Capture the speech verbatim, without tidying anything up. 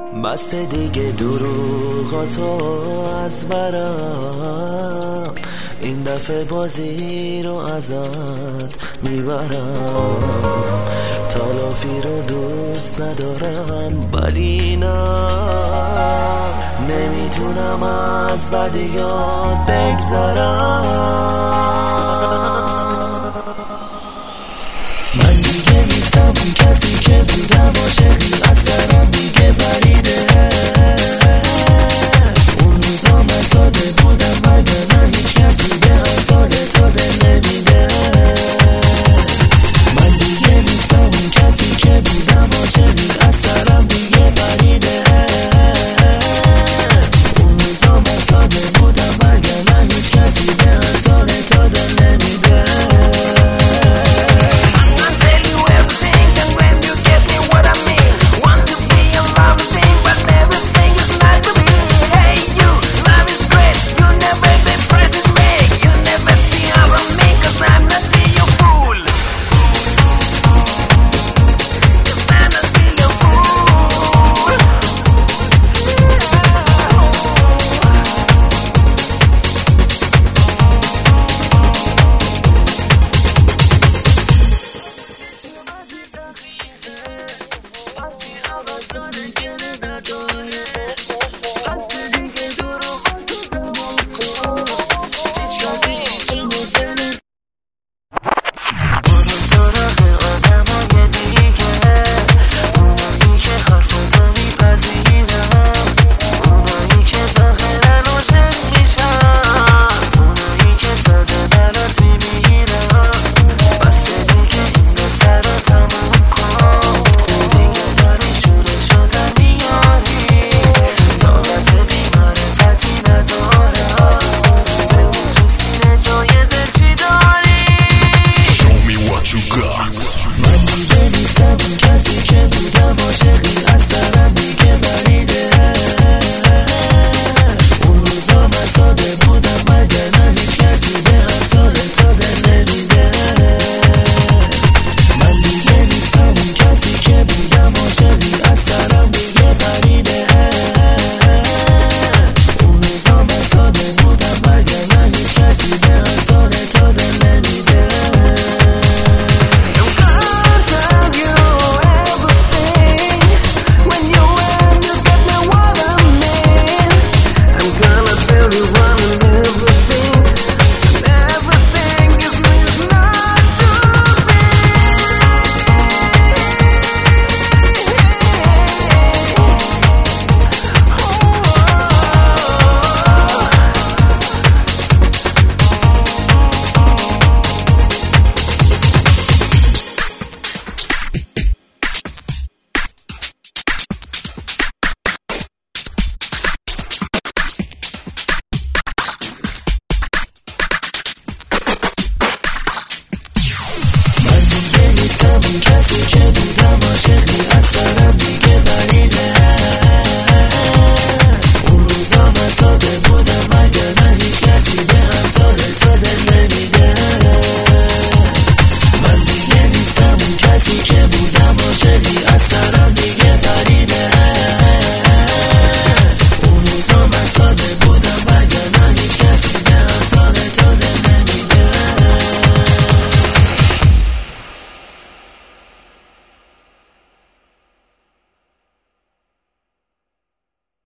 بس دیگه دروغاتو از برم، این دفعه بازی رو ازت میبرم. تلافی رو دوست ندارم ولی نه، نمیتونم از بدیات بگذرم. من دیگه نیستم اون کسی که بودم، عاشقی از سرم دیگه بریده. اون روزا من ساده بودم وگرنه هیچ کسی به امثال تو دل نمیده. من دیگه نیستم اون کسی که بودم، عاشقی از سرم دیگه بریده. اون روزا من ساده بودم وگرنه هیچ کسی به امثال تو دل نمیده. اون کسی که بودم، عاشقی از سرم دیگه بریده. اون روزا من ساده بودم وگرنه هیچ کسی به امثال تو دل نمیده. من دیگه نیستم اون کسی که بودم، عاشقی از سرم دیگه